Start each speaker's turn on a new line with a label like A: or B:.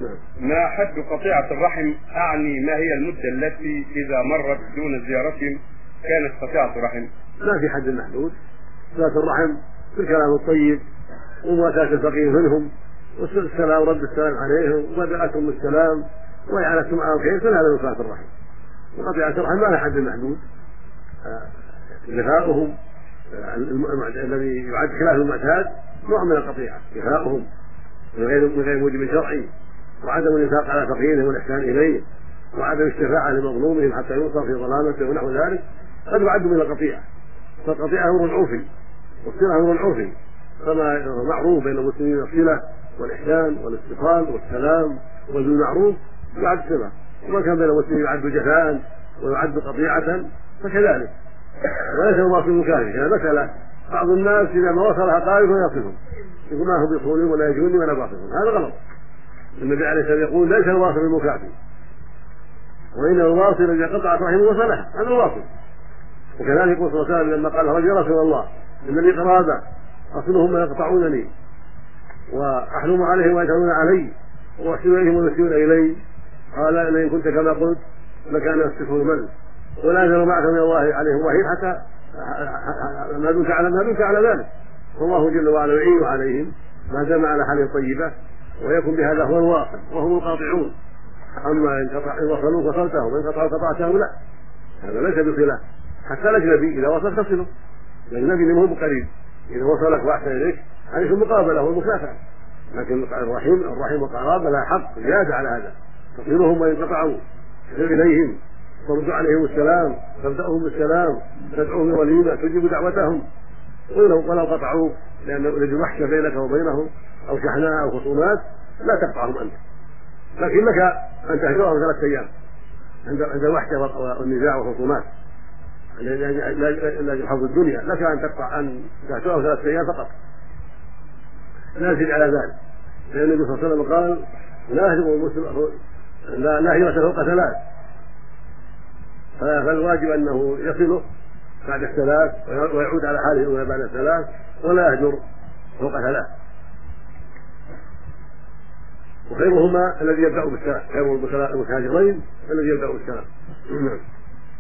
A: ما حد قطيعة الرحم؟ أعني ما هي المدة التي إذا مرت دون زيارتهم كانت قطيعة رحم؟
B: ما في حد محدود. صلة الرحم بالكلام الطيب ومواساة الفقير منهم والسلام ورد السلام عليهم وبدأتهم السلام وإعانتهم على الخير، كل هذا من صلة الرحم. وقطيعة الرحم ما لها حد محدود. جفاؤهم الذي يعد خلاف المعتاد نوع من القطيعة، جفاؤهم من غير موجب شرعي، وعدم الإنفاق على فقيرهم والإحسان إليه، وعدم الشفاعة لمظلومهم حتى يوصل في ظلامته ونحو ذلك قد يعد من القطيعة. فالقطيعة أمر عرفي والصلة أمر عرفي، كما معروف بين المسلمين الصلة والإحسان والاتصال والسلام والمعروف يعد صلة، وما كان بين المسلمين يعد جفاء ويعد قطيعة فكذلك. وليس الواصل مكافئ. هذه مسألة بعض الناس إذا ما وصلها قائل فيصفهم، يقول ما هم بيصونون ولا يجوني ولا باصفون، هذا غلط. النبي عليه الصلاة والسلام يقول ليس الواصل المكافئ، وإنه الواصل الذي قطعت رحمه وصلها، هذا الواصل. وكذلك يقول صلى الله عليه وسلم لما قال رجل يا رسول الله إن لي قرابة أصلهم يقطعونني وأحلم عليهم ويشهدون علي وأحسن إليهم ويسيئون إلي، قال إن كنت كما قلت لكان يصفه المل ولا يزال معك من الله عليهم وحيد حتى ما دمت على ذلك. والله جل وعلا يعين عليهم ما دام على حال طيبة، ويكون بهذا هو الواصل وهم القاطعون. أما إن وصلوا وصلتهم وإن قطعوا قطعتهم لا، هذا ليس بصلة. حتى الأجنبي إذا وصل تصله، الأجنبي اللي هو قريب إذا وصلك وأحسن إليك عليه المقابلة والمكافأة. لكن الرحيم والقرابة لا حق زيادة على هذا، تصلهم وإن قطعوا تسير إليهم ترد عليهم السلام، تبدأهم بالسلام، تدعوهم وليمة، تجيب دعوتهم. ولو قطعوا لأن يوجد وحشة بينك وبينهم أو شحناء أو خصومات لا تقطعهم أنت، لكن لك أن تهجرهم 3 أيام عند الوحشة والنزاع والخصومات لا يحفظ الدنيا، لك أن تقطع أن تهجرهم 3 أيام فقط، لا يزيد على ذلك. لأن النبي صلى الله عليه وسلم قال لا يهجر المسلم لا هجرة فوق 3، فالواجب أنه يصله بعد 3 ويعود على حاله الأولى بعد 3 ولا يهجر فوق 3. وخيرهما الذي يبدأ بالسلام، خير المهاجرين الذي يبدأ بالسلام.